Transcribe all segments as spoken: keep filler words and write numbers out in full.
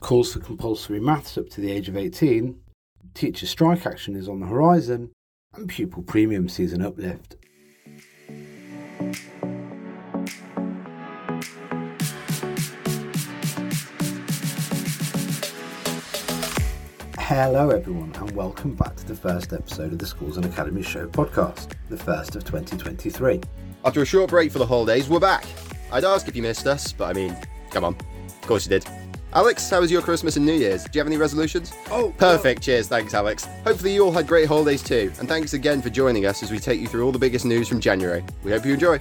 calls for compulsory maths up to the age of eighteen, teacher strike action is on the horizon, and pupil premium sees an uplift. Hello everyone, and welcome back to the first episode of the Schools and Academies Show podcast, the first of twenty twenty-three. After a short break for the holidays, we're back. I'd ask if you missed us, but I mean, come on. Of course you did. Alex, how was your Christmas and New Year's? Do you have any resolutions? Oh, perfect. Well. Cheers. Thanks, Alex. Hopefully you all had great holidays too. And thanks again for joining us as we take you through all the biggest news from January. We hope you enjoy.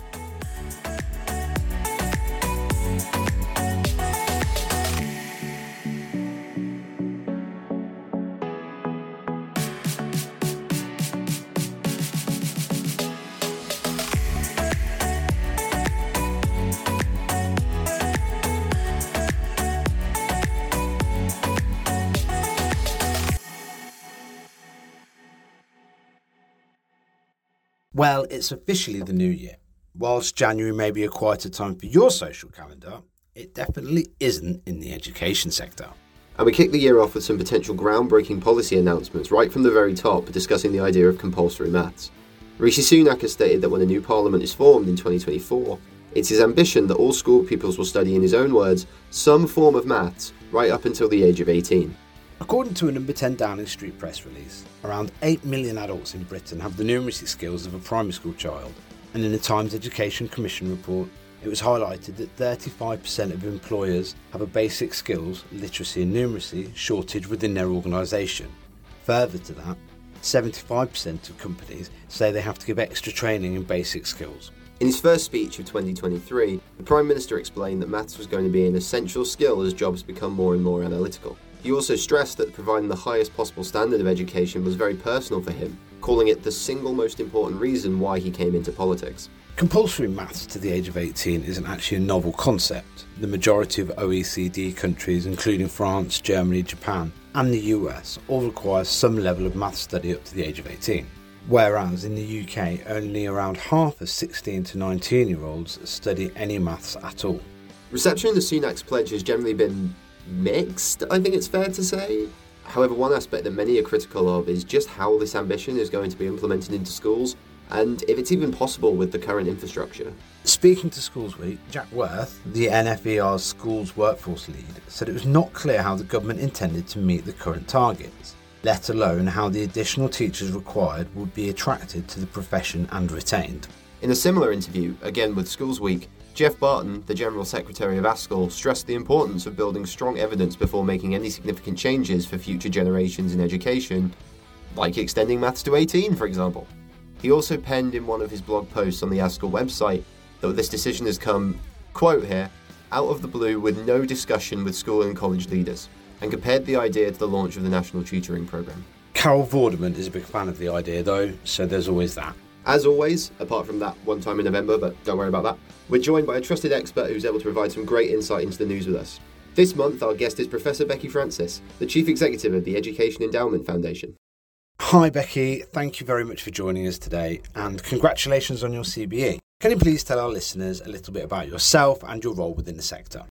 Well, it's officially the new year. Whilst January may be a quieter time for your social calendar, it definitely isn't in the education sector. And we kick the year off with some potential groundbreaking policy announcements right from the very top, discussing the idea of compulsory maths. Rishi Sunak has stated that when a new parliament is formed in twenty twenty-four, it's his ambition that all school pupils will study, in his own words, some form of maths right up until the age of eighteen. According to a Number ten Downing Street press release, around eight million adults in Britain have the numeracy skills of a primary school child, and in the Times Education Commission report, it was highlighted that thirty-five percent of employers have a basic skills, literacy and numeracy shortage within their organisation. Further to that, seventy-five percent of companies say they have to give extra training in basic skills. In his first speech of twenty twenty-three, the Prime Minister explained that maths was going to be an essential skill as jobs become more and more analytical. He also stressed that providing the highest possible standard of education was very personal for him, calling it the single most important reason why he came into politics. Compulsory maths to the age of eighteen isn't actually a novel concept. The majority of O E C D countries, including France, Germany, Japan and the U S, all require some level of maths study up to the age of eighteen. Whereas in the U K, only around half of sixteen to nineteen year olds study any maths at all. Reception of Sunak's pledge has generally been mixed, I think it's fair to say. However, one aspect that many are critical of is just how this ambition is going to be implemented into schools, and if it's even possible with the current infrastructure. Speaking to Schools Week, Jack Worth, the N F E R's schools workforce lead, said it was not clear how the government intended to meet the current targets, let alone how the additional teachers required would be attracted to the profession and retained. In a similar interview, again with Schools Week, Jeff Barton, the General Secretary of ASCL, stressed the importance of building strong evidence before making any significant changes for future generations in education, like extending maths to eighteen, for example. He also penned in one of his blog posts on the ASCL website that this decision has come, quote here, out of the blue with no discussion with school and college leaders, and compared the idea to the launch of the National Tutoring Programme. Carol Vorderman is a big fan of the idea though, so there's always that. As always, apart from that one time in November, but don't worry about that, we're joined by a trusted expert who's able to provide some great insight into the news with us. This month, our guest is Professor Becky Francis, the Chief Executive of the Education Endowment Foundation. Hi Becky, thank you very much for joining us today, and congratulations on your C B E. Can you please tell our listeners a little bit about yourself and your role within the sector?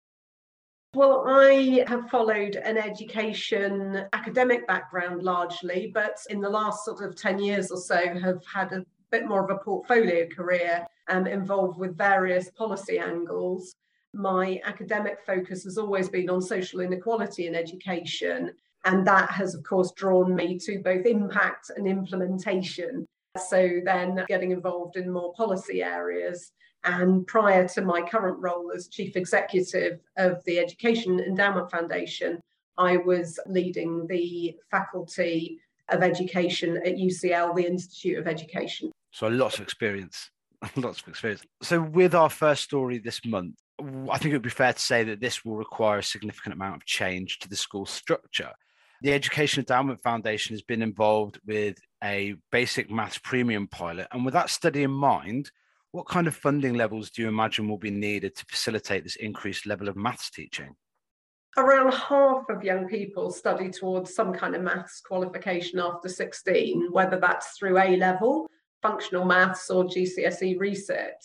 Well, I have followed an education academic background largely, but in the last sort of ten years or so have had a bit more of a portfolio career um, involved with various policy angles. My academic focus has always been on social inequality in education, and that has, of course, drawn me to both impact and implementation. So then getting involved in more policy areas. And prior to my current role as Chief Executive of the Education Endowment Foundation, I was leading the Faculty of Education at U C L, the Institute of Education. So lots of experience, lots of experience. So with our first story this month, I think it would be fair to say that this will require a significant amount of change to the school structure. The Education Endowment Foundation has been involved with a basic maths premium pilot. And with that study in mind, what kind of funding levels do you imagine will be needed to facilitate this increased level of maths teaching? Around half of young people study towards some kind of maths qualification after sixteen, whether that's through A-level, functional maths or G C S E resets.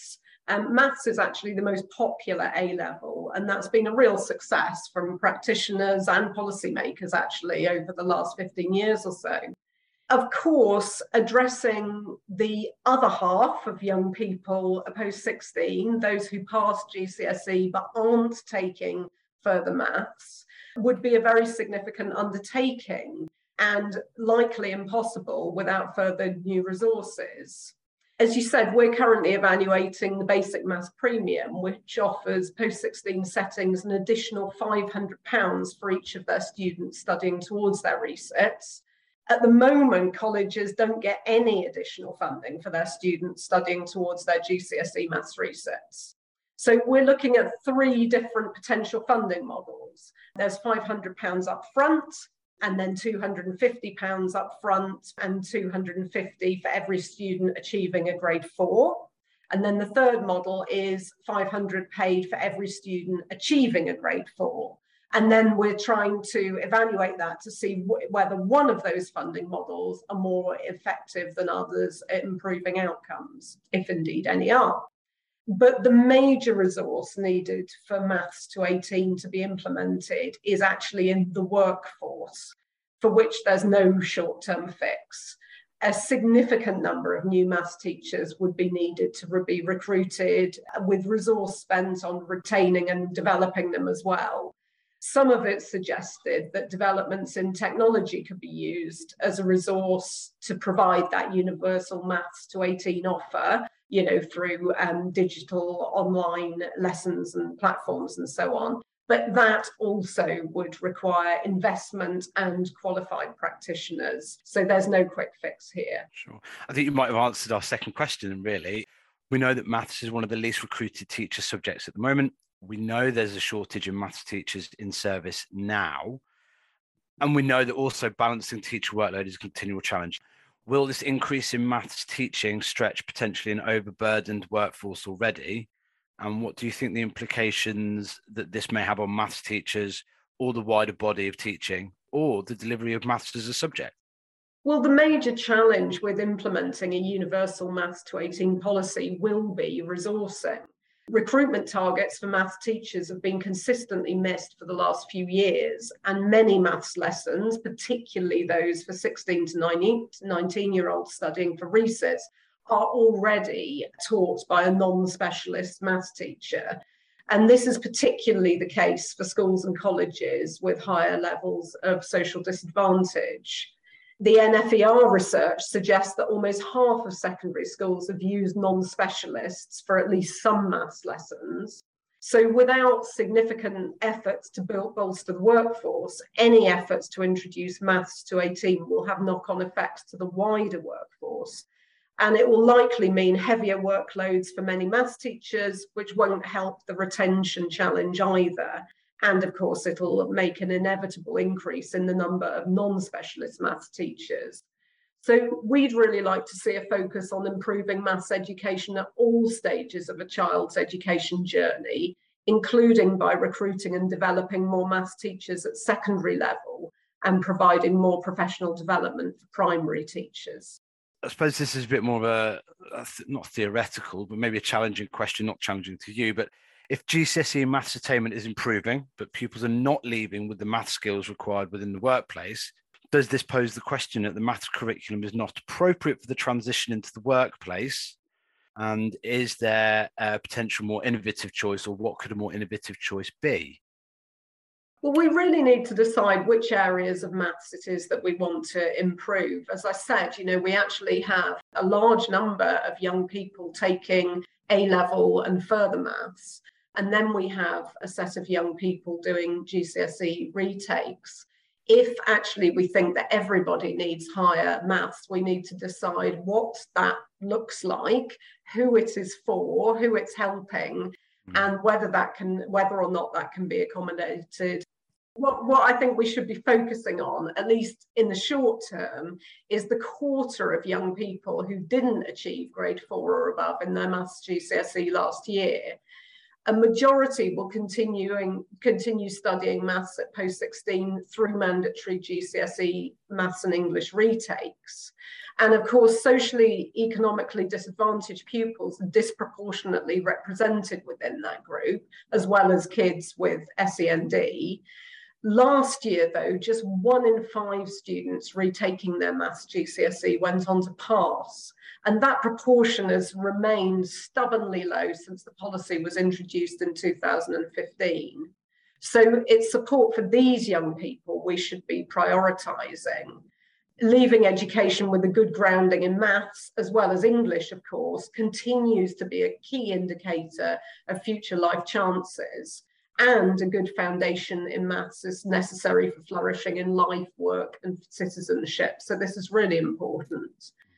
Um, maths is actually the most popular A-level, and that's been a real success from practitioners and policymakers actually over the last fifteen years or so. Of course, addressing the other half of young people post sixteen, those who passed G C S E but aren't taking further maths, would be a very significant undertaking and likely impossible without further new resources. As you said, we're currently evaluating the basic maths premium, which offers post sixteen settings an additional five hundred pounds for each of their students studying towards their resets. At the moment, colleges don't get any additional funding for their students studying towards their G C S E maths resets. So we're looking at three different potential funding models. There's five hundred pounds up front, and then two hundred fifty pounds up front, and two hundred fifty pounds for every student achieving a grade four. And then the third model is five hundred pounds paid for every student achieving a grade four. And then we're trying to evaluate that to see wh- whether one of those funding models are more effective than others at improving outcomes, if indeed any are. But the major resource needed for maths to eighteen to be implemented is actually in the workforce, for which there's no short-term fix. A significant number of new maths teachers would be needed to re- be recruited, with resource spent on retaining and developing them as well. Some of it suggested that developments in technology could be used as a resource to provide that universal maths to eighteen offer, you know, through um, digital online lessons and platforms and so on. But that also would require investment and qualified practitioners. So there's no quick fix here. Sure. I think you might have answered our second question, really. We know that maths is one of the least recruited teacher subjects at the moment. We know there's a shortage in maths teachers in service now. And we know that also balancing teacher workload is a continual challenge. Will this increase in maths teaching stretch potentially an overburdened workforce already? And what do you think the implications that this may have on maths teachers or the wider body of teaching or the delivery of maths as a subject? Well, the major challenge with implementing a universal maths to eighteen policy will be resourcing. Recruitment targets for maths teachers have been consistently missed for the last few years, and many maths lessons, particularly those for sixteen to nineteen-year-olds studying for resets, are already taught by a non-specialist maths teacher. And this is particularly the case for schools and colleges with higher levels of social disadvantage. The N F E R research suggests that almost half of secondary schools have used non-specialists for at least some maths lessons. So without significant efforts to build, bolster the workforce, any efforts to introduce maths to eighteen will have knock-on effects to the wider workforce. And it will likely mean heavier workloads for many maths teachers, which won't help the retention challenge either. And of course, it'll make an inevitable increase in the number of non-specialist maths teachers. So we'd really like to see a focus on improving maths education at all stages of a child's education journey, including by recruiting and developing more maths teachers at secondary level and providing more professional development for primary teachers. I suppose this is a bit more of a, a th- not theoretical, but maybe a challenging question, not challenging to you, but if G C S E maths attainment is improving, but pupils are not leaving with the maths skills required within the workplace, does this pose the question that the maths curriculum is not appropriate for the transition into the workplace? And is there a potential more innovative choice, or what could a more innovative choice be? Well, we really need to decide which areas of maths it is that we want to improve. As I said, you know, we actually have a large number of young people taking A-level and further maths. And then we have a set of young people doing G C S E retakes. If actually we think that everybody needs higher maths, we need to decide what that looks like, who it is for, who it's helping, mm. and whether that can, whether or not that can be accommodated. What, what I think we should be focusing on, at least in the short term, is the quarter of young people who didn't achieve grade four or above in their maths G C S E last year. A majority will continuing, continue studying maths at post sixteen through mandatory G C S E maths and English retakes. And of course, socially, economically disadvantaged pupils are disproportionately represented within that group, as well as kids with S E N D. Last year, though, just one in five students retaking their maths G C S E went on to pass. And that proportion has remained stubbornly low since the policy was introduced in two thousand fifteen. So it's support for these young people we should be prioritising. Leaving education with a good grounding in maths, as well as English, of course, continues to be a key indicator of future life chances. And a good foundation in maths is necessary for flourishing in life, work, and citizenship. So this is really important.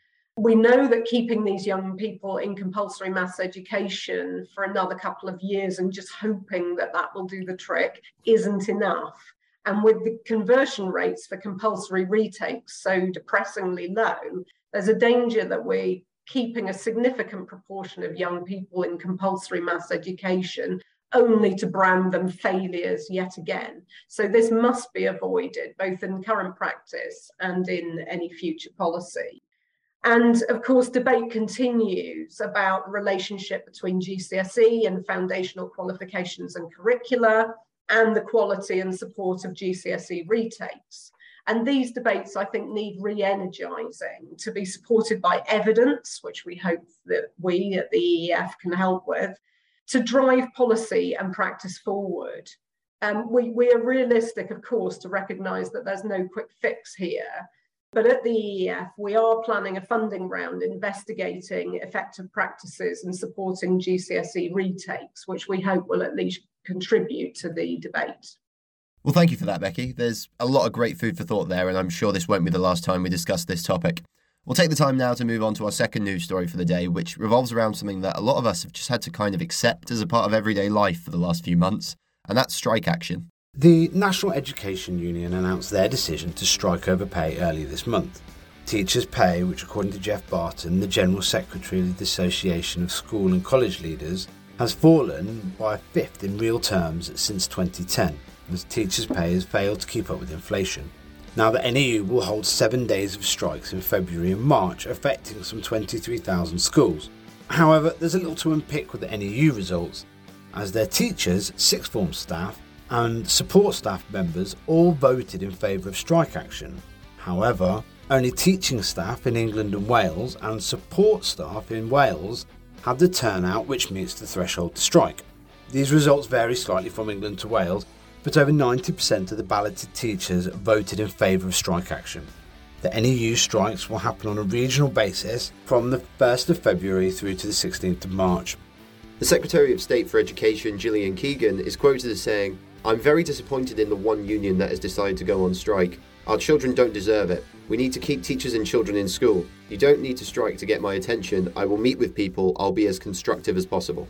We know that keeping these young people in compulsory maths education for another couple of years and just hoping that that will do the trick isn't enough. And with the conversion rates for compulsory retakes so depressingly low, there's a danger that we're keeping a significant proportion of young people in compulsory maths education only to brand them failures yet again. So this must be avoided, both in current practice and in any future policy. And of course, debate continues about the relationship between G C S E and foundational qualifications and curricula, and the quality and support of G C S E retakes. And these debates, I think, need re-energising to be supported by evidence, which we hope that we at the E E F can help with, to drive policy and practice forward. Um, we, we are realistic, of course, to recognise that there's no quick fix here. But at the E E F, we are planning a funding round investigating effective practices and supporting G C S E retakes, which we hope will at least contribute to the debate. Well, thank you for that, Becky. There's a lot of great food for thought there, and I'm sure this won't be the last time we discuss this topic. We'll take the time now to move on to our second news story for the day, which revolves around something that a lot of us have just had to kind of accept as a part of everyday life for the last few months, and that's strike action. The National Education Union announced their decision to strike over pay earlier this month. Teachers' pay, which according to Jeff Barton, the General Secretary of the Association of School and College Leaders, has fallen by a fifth in real terms since twenty ten, as teachers' pay has failed to keep up with inflation. Now, the N E U will hold seven days of strikes in February and March, affecting some twenty-three thousand schools. However, there's a little to unpick with the N E U results, as their teachers, sixth form staff, and support staff members all voted in favour of strike action. However, only teaching staff in England and Wales and support staff in Wales had the turnout which meets the threshold to strike. These results vary slightly from England to Wales, but over ninety percent of the balloted teachers voted in favour of strike action. The N E U strikes will happen on a regional basis from the first of February through to the sixteenth of March. The Secretary of State for Education, Gillian Keegan, is quoted as saying, "I'm very disappointed in the one union that has decided to go on strike. Our children don't deserve it. We need to keep teachers and children in school. You don't need to strike to get my attention. I will meet with people. I'll be as constructive as possible."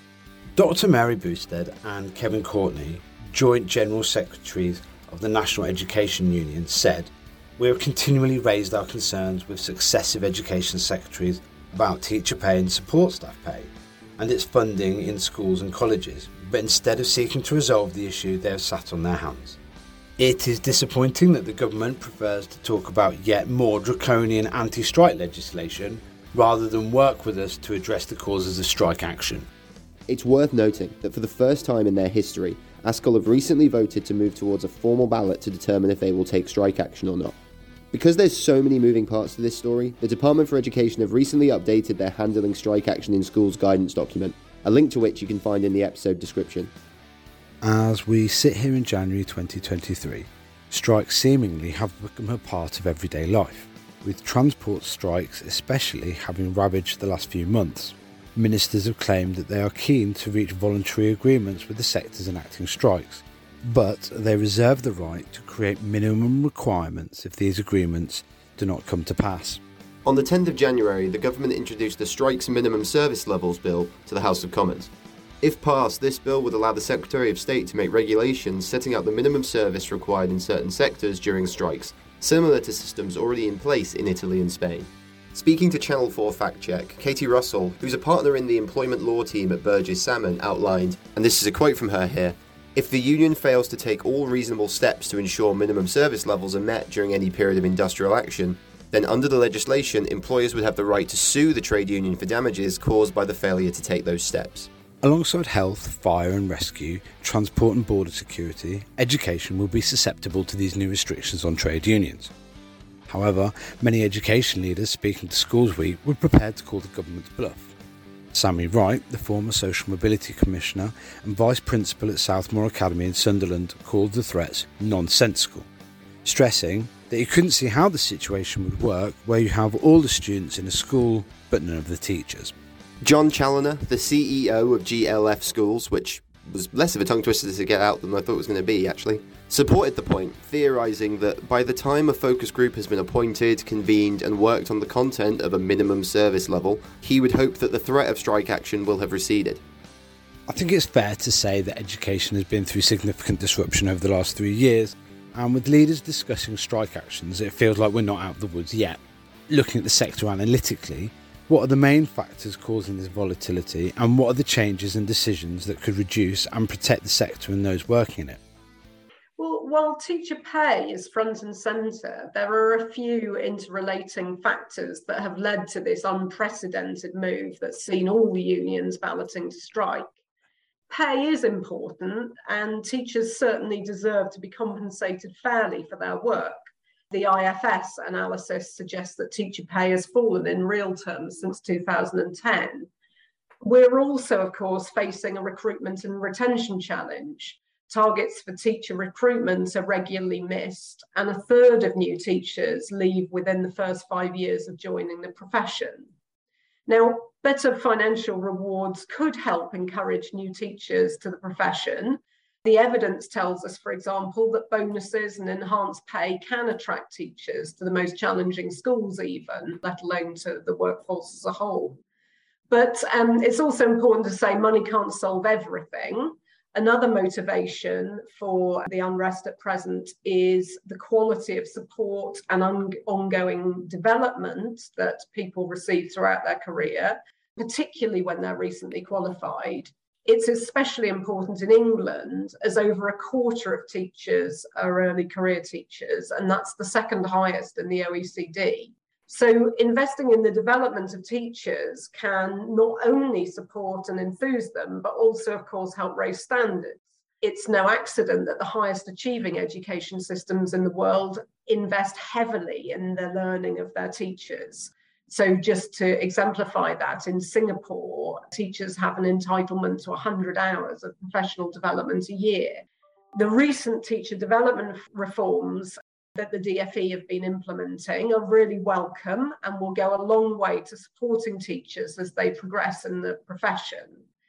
Doctor Mary Boosted and Kevin Courtney, Joint General Secretaries of the National Education Union, said, "We have continually raised our concerns with successive education secretaries about teacher pay and support staff pay, and its funding in schools and colleges, but instead of seeking to resolve the issue, they have sat on their hands. It is disappointing that the government prefers to talk about yet more draconian anti-strike legislation rather than work with us to address the causes of strike action." It's worth noting that for the first time in their history, ASCL have recently voted to move towards a formal ballot to determine if they will take strike action or not. Because there's so many moving parts to this story, the Department for Education have recently updated their Handling Strike Action in Schools guidance document, a link to which you can find in the episode description. As we sit here in January twenty twenty-three, strikes seemingly have become a part of everyday life, with transport strikes especially having ravaged the last few months. Ministers have claimed that they are keen to reach voluntary agreements with the sectors enacting strikes, but they reserve the right to create minimum requirements if these agreements do not come to pass. On the tenth of January, the government introduced the Strikes Minimum Service Levels Bill to the House of Commons. If passed, this bill would allow the Secretary of State to make regulations setting out the minimum service required in certain sectors during strikes, similar to systems already in place in Italy and Spain. Speaking to Channel four Fact Check, Katie Russell, who's a partner in the employment law team at Burgess Salmon, outlined, and this is a quote from her here, "If the union fails to take all reasonable steps to ensure minimum service levels are met during any period of industrial action, then under the legislation, employers would have the right to sue the trade union for damages caused by the failure to take those steps." Alongside health, fire and rescue, transport and border security, education will be susceptible to these new restrictions on trade unions. However, many education leaders speaking to Schools Week were prepared to call the government's bluff. Sammy Wright, the former Social Mobility Commissioner and Vice Principal at Southmore Academy in Sunderland, called the threats nonsensical, stressing that he couldn't see how the situation would work where you have all the students in a school but none of the teachers. John Challoner, the C E O of G L F Schools, which was less of a tongue twister to get out than I thought it was going to be, actually, supported the point, theorising that by the time a focus group has been appointed, convened and worked on the content of a minimum service level, he would hope that the threat of strike action will have receded. I think it's fair to say that education has been through significant disruption over the last three years, and with leaders discussing strike actions, it feels like we're not out of the woods yet. Looking at the sector analytically, what are the main factors causing this volatility, and what are the changes and decisions that could reduce and protect the sector and those working in it? Well, while teacher pay is front and centre, there are a few interrelating factors that have led to this unprecedented move that's seen all the unions balloting to strike. Pay is important, and teachers certainly deserve to be compensated fairly for their work. The I F S analysis suggests that teacher pay has fallen in real terms since two thousand ten. We're also, of course, facing a recruitment and retention challenge. Targets for teacher recruitment are regularly missed, and a third of new teachers leave within the first five years of joining the profession. Now, better financial rewards could help encourage new teachers to the profession. The evidence tells us, for example, that bonuses and enhanced pay can attract teachers to the most challenging schools even, let alone to the workforce as a whole. But um, it's also important to say money can't solve everything. Another motivation for the unrest at present is the quality of support and on- ongoing development that people receive throughout their career, particularly when they're recently qualified. It's especially important in England, as over a quarter of teachers are early career teachers, and that's the second highest in the O E C D. So investing in the development of teachers can not only support and enthuse them, but also, of course, help raise standards. It's no accident that the highest achieving education systems in the world invest heavily in the learning of their teachers. So just to exemplify that, in Singapore, teachers have an entitlement to one hundred hours of professional development a year. The recent teacher development reforms that the D F E have been implementing are really welcome and will go a long way to supporting teachers as they progress in the profession.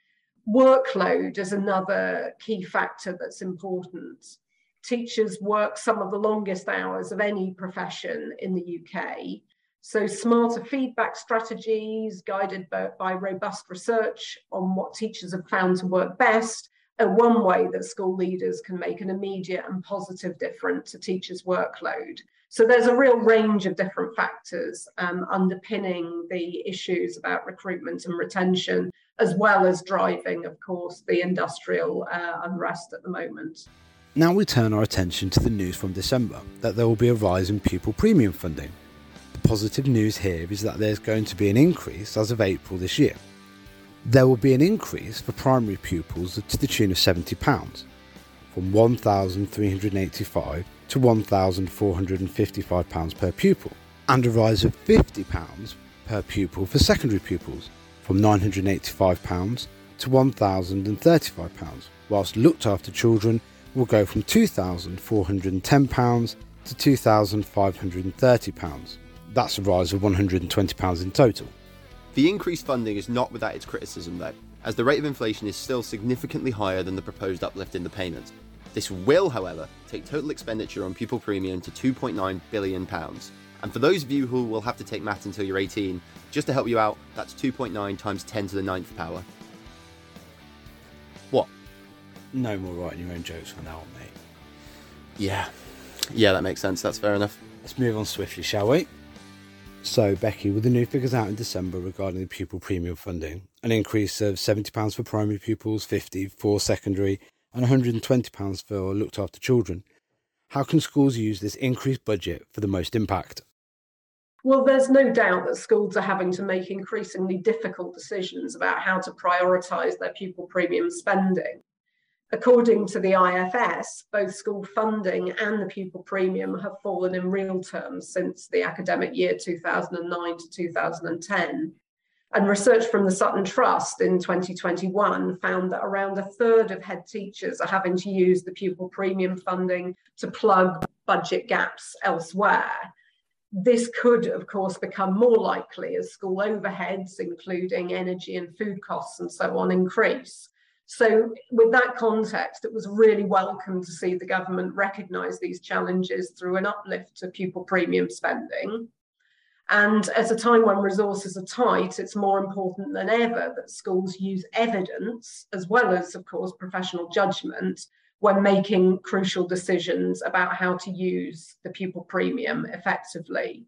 Workload is another key factor that's important. Teachers work some of the longest hours of any profession in the U K. So smarter feedback strategies guided by, by robust research on what teachers have found to work best are one way that school leaders can make an immediate and positive difference to teachers' workload. So there's a real range of different factors um, underpinning the issues about recruitment and retention, as well as driving, of course, the industrial uh, unrest at the moment. Now we turn our attention to the news from December, that there will be a rise in pupil premium funding. The positive news here is that there's going to be an increase as of April this year. There will be an increase for primary pupils to the tune of seventy pounds, from one thousand three hundred eighty-five pounds to one thousand four hundred fifty-five pounds per pupil, and a rise of fifty pounds per pupil for secondary pupils, from nine hundred eighty-five pounds to one thousand thirty-five pounds, whilst looked after children will go from two thousand four hundred ten pounds to two thousand five hundred thirty pounds. That's a rise of one hundred twenty pounds in total. The increased funding is not without its criticism though, as the rate of inflation is still significantly higher than the proposed uplift in the payments. This will, however, take total expenditure on pupil premium to two point nine billion pounds. And for those of you who will have to take maths until you're eighteen, just to help you out, that's two point nine times ten to the ninth power. What? No more writing your own jokes from now on, mate. Yeah. Yeah, that makes sense. That's fair enough. Let's move on swiftly, shall we? So, Becky, with the new figures out in December regarding the pupil premium funding, an increase of seventy pounds for primary pupils, fifty pounds for secondary, and one hundred twenty pounds for looked after children, how can schools use this increased budget for the most impact? Well, there's no doubt that schools are having to make increasingly difficult decisions about how to prioritise their pupil premium spending. According to the I F S, both school funding and the pupil premium have fallen in real terms since the academic year two thousand nine to two thousand ten. And research from the Sutton Trust in twenty twenty-one found that around a third of head teachers are having to use the pupil premium funding to plug budget gaps elsewhere. This could, of course, become more likely as school overheads, including energy and food costs and so on, increase. So with that context, it was really welcome to see the government recognise these challenges through an uplift to pupil premium spending. And at a time when resources are tight, it's more important than ever that schools use evidence, as well as, of course, professional judgment, when making crucial decisions about how to use the pupil premium effectively.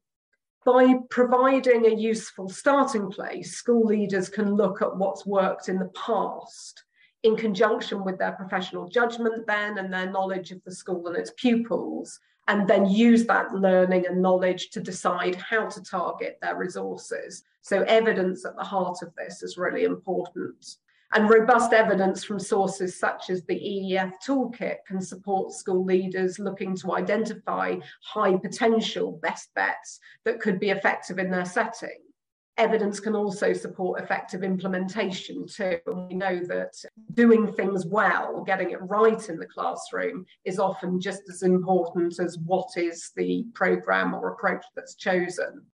By providing a useful starting place, school leaders can look at what's worked in the past in conjunction with their professional judgment then and their knowledge of the school and its pupils, and then use that learning and knowledge to decide how to target their resources. So evidence at the heart of this is really important. And robust evidence from sources such as the E E F Toolkit can support school leaders looking to identify high potential best bets that could be effective in their setting. Evidence can also support effective implementation too. And we know that doing things well, getting it right in the classroom, is often just as important as what is the programme or approach that's chosen.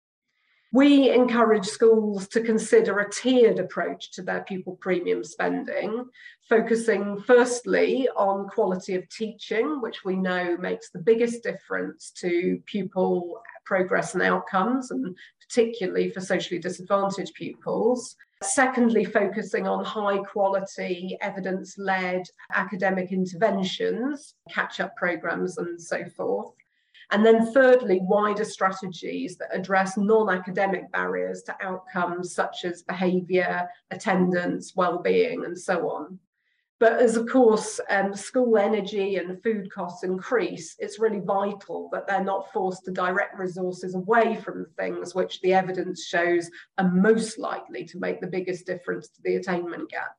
We encourage schools to consider a tiered approach to their pupil premium spending, focusing firstly on quality of teaching, which we know makes the biggest difference to pupil progress and outcomes, and particularly for socially disadvantaged pupils. Secondly, focusing on high quality, evidence-led academic interventions, catch-up programmes and so forth. And then thirdly, wider strategies that address non-academic barriers to outcomes such as behaviour, attendance, well-being, and so on. But as, of course, um, school energy and food costs increase, it's really vital that they're not forced to direct resources away from the things which the evidence shows are most likely to make the biggest difference to the attainment gap.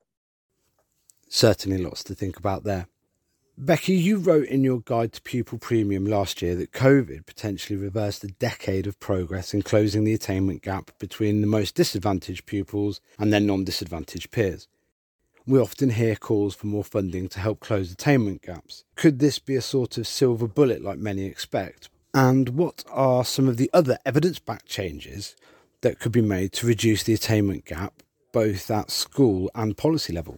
Certainly lots to think about there. Becky, you wrote in your guide to pupil premium last year that COVID potentially reversed a decade of progress in closing the attainment gap between the most disadvantaged pupils and their non-disadvantaged peers. We often hear calls for more funding to help close attainment gaps. Could this be a sort of silver bullet like many expect? And what are some of the other evidence-backed changes that could be made to reduce the attainment gap, both at school and policy level?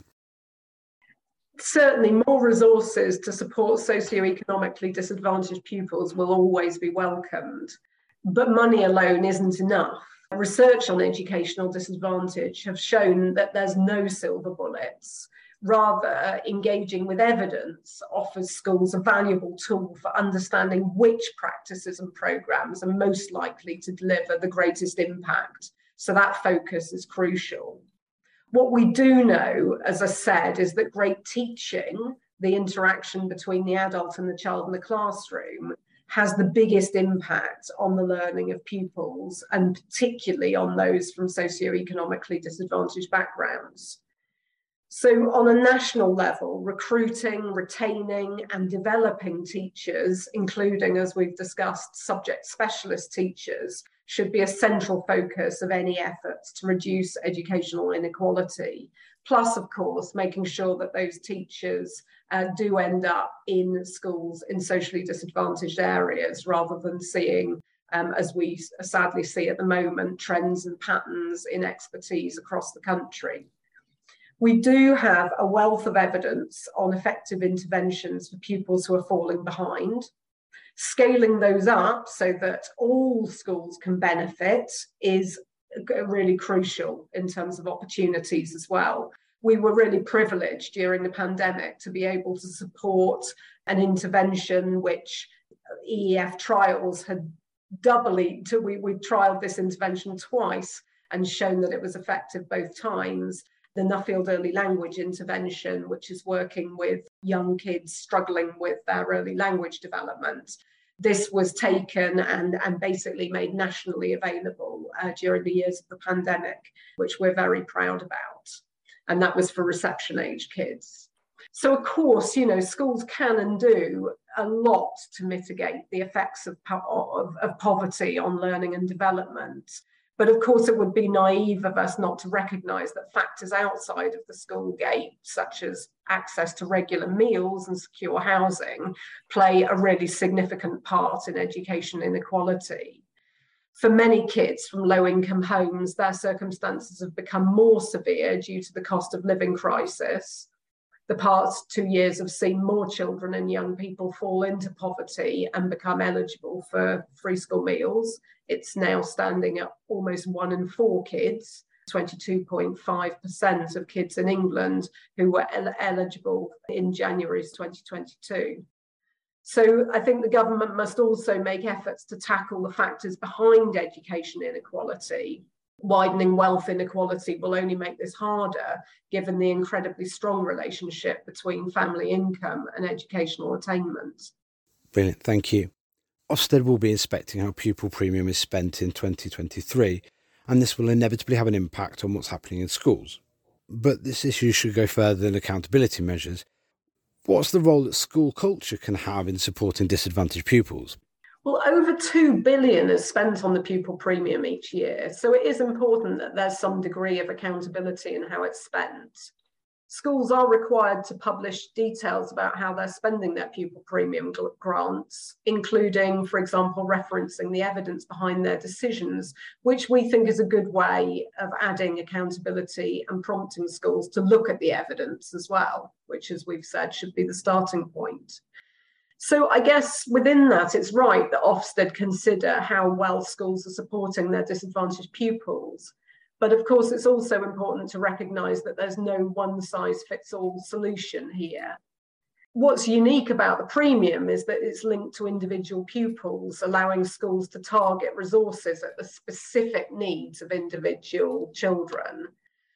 Certainly, more resources to support socioeconomically disadvantaged pupils will always be welcomed, but money alone isn't enough. Research on educational disadvantage have shown that there's no silver bullets. Rather, engaging with evidence offers schools a valuable tool for understanding which practices and programmes are most likely to deliver the greatest impact. So that focus is crucial. What we do know, as I said, is that great teaching, the interaction between the adult and the child in the classroom, has the biggest impact on the learning of pupils, and particularly on those from socioeconomically disadvantaged backgrounds. So on a national level, recruiting, retaining and developing teachers, including, as we've discussed, subject specialist teachers, should be a central focus of any efforts to reduce educational inequality. Plus, of course, making sure that those teachers uh, do end up in schools in socially disadvantaged areas, rather than seeing, um, as we sadly see at the moment, trends and patterns in expertise across the country. We do have a wealth of evidence on effective interventions for pupils who are falling behind. Scaling those up so that all schools can benefit is really crucial in terms of opportunities as well. We were really privileged during the pandemic to be able to support an intervention which E E F Trials had doubly, to, we, we've trialled this intervention twice and shown that it was effective both times. The Nuffield Early Language Intervention, which is working with young kids struggling with their early language development. This was taken and, and basically made nationally available uh, during the years of the pandemic, which we're very proud about. And that was for reception age kids. So, of course, you know, schools can and do a lot to mitigate the effects of, of, of poverty on learning and development. But of course, it would be naive of us not to recognise that factors outside of the school gate, such as access to regular meals and secure housing, play a really significant part in education inequality. For many kids from low-income homes, their circumstances have become more severe due to the cost of living crisis. The past two years have seen more children and young people fall into poverty and become eligible for free school meals. It's now standing at almost one in four kids, twenty-two point five percent of kids in England who were el- eligible in January twenty twenty-two. So I think the government must also make efforts to tackle the factors behind education inequality. Widening wealth inequality will only make this harder, given the incredibly strong relationship between family income and educational attainment. Brilliant, thank you. Ofsted will be inspecting how pupil premium is spent in twenty twenty-three, and this will inevitably have an impact on what's happening in schools. But this issue should go further than accountability measures. What's the role that school culture can have in supporting disadvantaged pupils? Well, over two billion dollars is spent on the pupil premium each year, so it is important that there's some degree of accountability in how it's spent. Schools are required to publish details about how they're spending their pupil premium grants, including, for example, referencing the evidence behind their decisions, which we think is a good way of adding accountability and prompting schools to look at the evidence as well, which, as we've said, should be the starting point. So I guess within that, it's right that Ofsted consider how well schools are supporting their disadvantaged pupils. But of course, it's also important to recognise that there's no one-size-fits-all solution here. What's unique about the premium is that it's linked to individual pupils, allowing schools to target resources at the specific needs of individual children.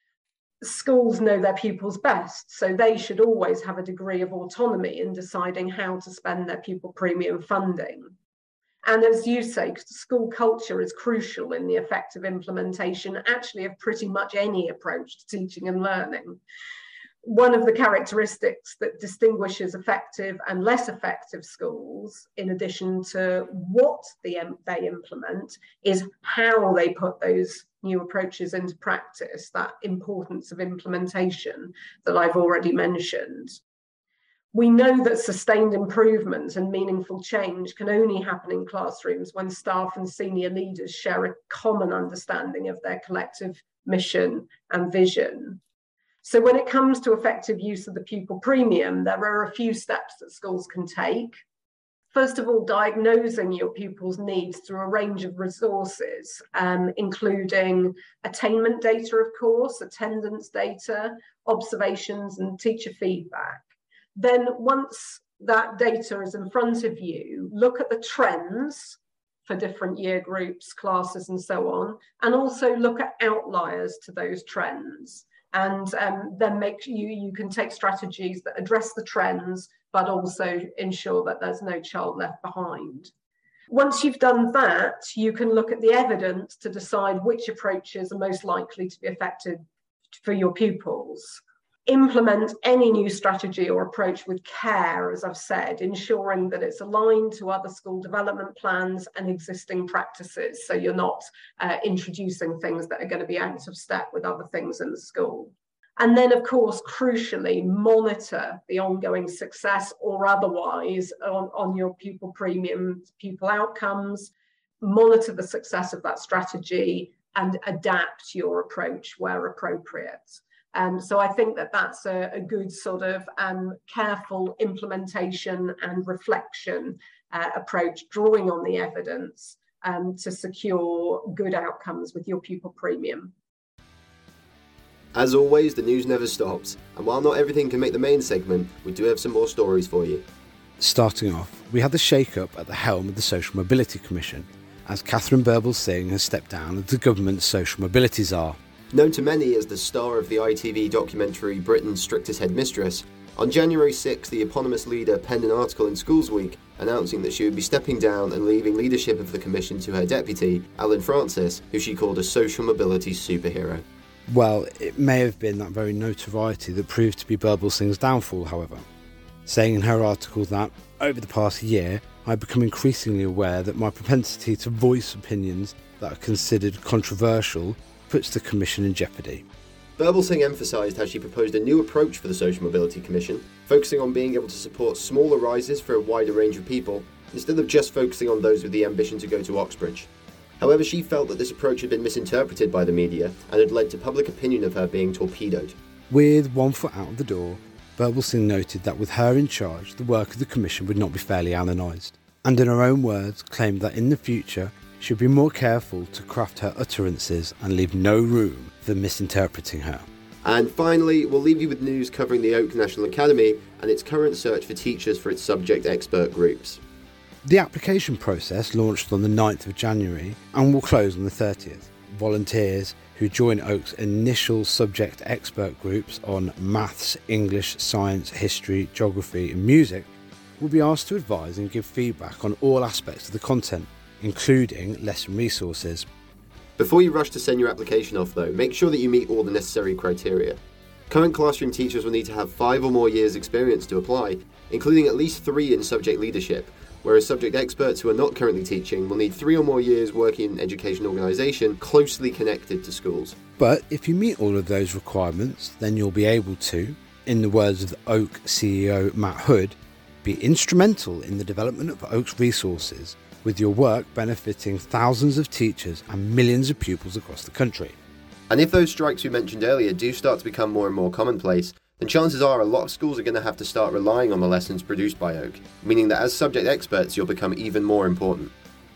Schools know their pupils best, so they should always have a degree of autonomy in deciding how to spend their pupil premium funding. And as you say, school culture is crucial in the effective implementation, actually, of pretty much any approach to teaching and learning. One of the characteristics that distinguishes effective and less effective schools, in addition to what they, they implement, is how they put those new approaches into practice, that importance of implementation that I've already mentioned. We know that sustained improvement and meaningful change can only happen in classrooms when staff and senior leaders share a common understanding of their collective mission and vision. So when it comes to effective use of the pupil premium, there are a few steps that schools can take. First of all, diagnosing your pupils' needs through a range of resources, um, including attainment data, of course, attendance data, observations, and teacher feedback. Then once that data is in front of you, look at the trends for different year groups, classes, and so on, and also look at outliers to those trends. And um, then make you, you can take strategies that address the trends, but also ensure that there's no child left behind. Once you've done that, you can look at the evidence to decide which approaches are most likely to be effective for your pupils. Implement any new strategy or approach with care, as I've said, ensuring that it's aligned to other school development plans and existing practices, so you're not uh, introducing things that are going to be out of step with other things in the school. And then, of course, crucially, monitor the ongoing success or otherwise on, on your pupil premium, pupil outcomes, monitor the success of that strategy and adapt your approach where appropriate. Um, so I think that that's a, a good sort of um, careful implementation and reflection uh, approach, drawing on the evidence um, to secure good outcomes with your pupil premium. As always, the news never stops, and while not everything can make the main segment, we do have some more stories for you. Starting off, we had the shake-up at the helm of the Social Mobility Commission, as Catherine Birbalsingh has stepped down as the government's social mobility czar. Known to many as the star of the I T V documentary Britain's Strictest Headmistress, on January sixth the eponymous leader penned an article in Schools Week announcing that she would be stepping down and leaving leadership of the commission to her deputy, Alan Francis, who she called a social mobility superhero. Well, it may have been that very notoriety that proved to be Birbalsingh's downfall, however, saying in her article that, over the past year, I've become increasingly aware that my propensity to voice opinions that are considered controversial puts the Commission in jeopardy. Birbalsingh emphasised how she proposed a new approach for the Social Mobility Commission, focusing on being able to support smaller rises for a wider range of people, instead of just focusing on those with the ambition to go to Oxbridge. However, she felt that this approach had been misinterpreted by the media and had led to public opinion of her being torpedoed. With one foot out of the door, Birbalsingh noted that with her in charge, the work of the Commission would not be fairly analysed, and in her own words claimed that in the future she would be more careful to craft her utterances and leave no room for misinterpreting her. And finally, we'll leave you with news covering the Oak National Academy and its current search for teachers for its subject expert groups. The application process launched on the ninth of January and will close on the thirtieth. Volunteers who join Oak's initial subject expert groups on maths, English, science, history, geography and music will be asked to advise and give feedback on all aspects of the content, including lesson resources. Before you rush to send your application off though, make sure that you meet all the necessary criteria. Current classroom teachers will need to have five or more years experience to apply, including at least three in subject leadership, whereas subject experts who are not currently teaching will need three or more years working in an education organisation closely connected to schools. But if you meet all of those requirements, then you'll be able to, in the words of the Oak C E O Matt Hood, be instrumental in the development of Oak's resources, with your work benefiting thousands of teachers and millions of pupils across the country. And if those strikes we mentioned earlier do start to become more and more commonplace, then chances are a lot of schools are going to have to start relying on the lessons produced by Oak, meaning that as subject experts you'll become even more important.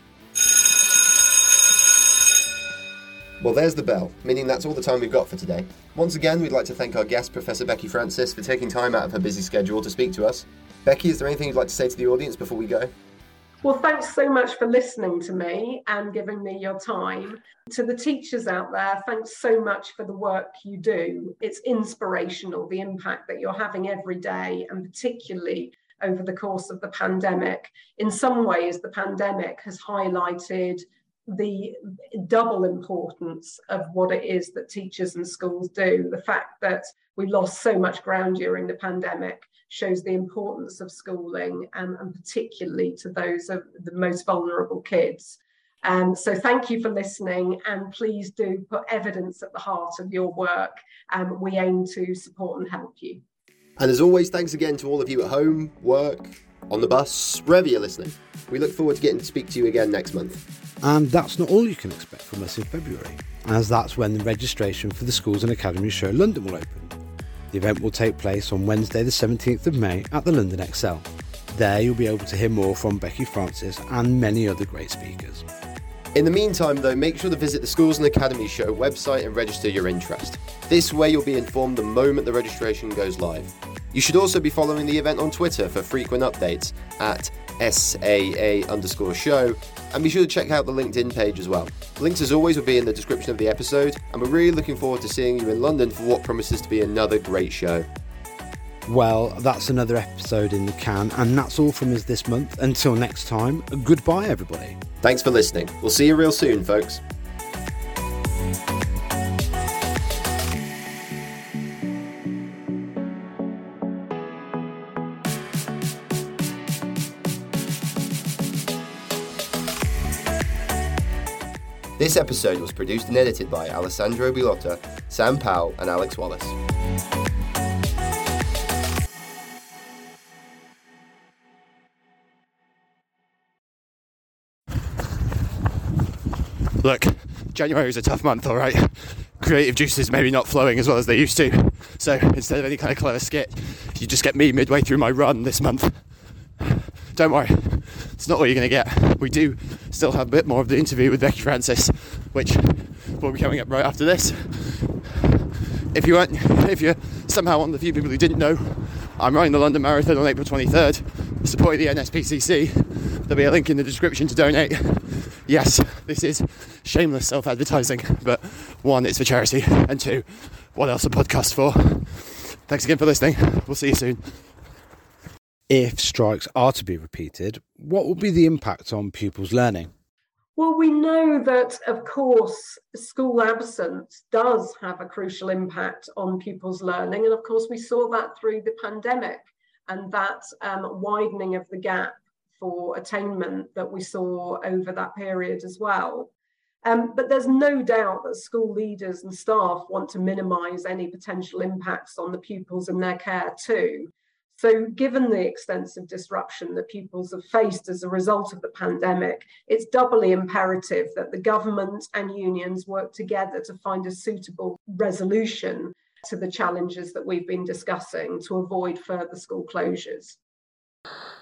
Well, there's the bell, meaning that's all the time we've got for today. Once again, we'd like to thank our guest, Professor Becky Francis, for taking time out of her busy schedule to speak to us. Becky, is there anything you'd like to say to the audience before we go? Well, thanks so much for listening to me and giving me your time. To the teachers out there, thanks so much for the work you do. It's inspirational, the impact that you're having every day, and particularly over the course of the pandemic. In some ways, the pandemic has highlighted the double importance of what it is that teachers and schools do. The fact that we lost so much ground during the pandemic shows the importance of schooling, and, and particularly to those of the most vulnerable kids. Um, so thank you for listening, and please do put evidence at the heart of your work. Um, we aim to support and help you. And as always, thanks again to all of you at home, work, on the bus, wherever you're listening. We look forward to getting to speak to you again next month. And that's not all you can expect from us in February, as that's when the registration for the Schools and Academies Show London will open. The event will take place on Wednesday the seventeenth of May at the London Excel. There you'll be able to hear more from Becky Francis and many other great speakers. In the meantime though, make sure to visit the Schools and Academies Show website and register your interest. This way you'll be informed the moment the registration goes live. You should also be following the event on Twitter for frequent updates at S A A underscore show, and be sure to check out the LinkedIn page as well. Links as always will be in the description of the episode, and we're really looking forward to seeing you in London for what promises to be another great show. Well, that's another episode in the can, and that's all from us this month. Until next time, goodbye everybody. Thanks for listening. We'll see you real soon, folks. This episode was produced and edited by Alessandro Bilotta, Sam Powell and Alex Wallace. Look, January is a tough month, alright? Creative juices maybe not flowing as well as they used to. So instead of any kind of clever skit, you just get me midway through my run this month. Don't worry, it's not what you're going to get. We do still have a bit more of the interview with Becky Francis, which will be coming up right after this. If you weren't, if you're somehow one of the few people who didn't know I'm running the London Marathon on April twenty-third, supporting the N S P C C. There'll be a link in the description to donate. Yes, this is shameless self-advertising, but one, it's for charity, and two, what else are podcasts for? Thanks again for listening. We'll see you soon. If strikes are to be repeated, what will be the impact on pupils' learning? Well, we know that, of course, school absence does have a crucial impact on pupils' learning. And of course, we saw that through the pandemic and that um, widening of the gap for attainment that we saw over that period as well. Um, but there's no doubt that school leaders and staff want to minimise any potential impacts on the pupils and their care too. So given the extensive disruption that pupils have faced as a result of the pandemic, it's doubly imperative that the government and unions work together to find a suitable resolution to the challenges that we've been discussing to avoid further school closures.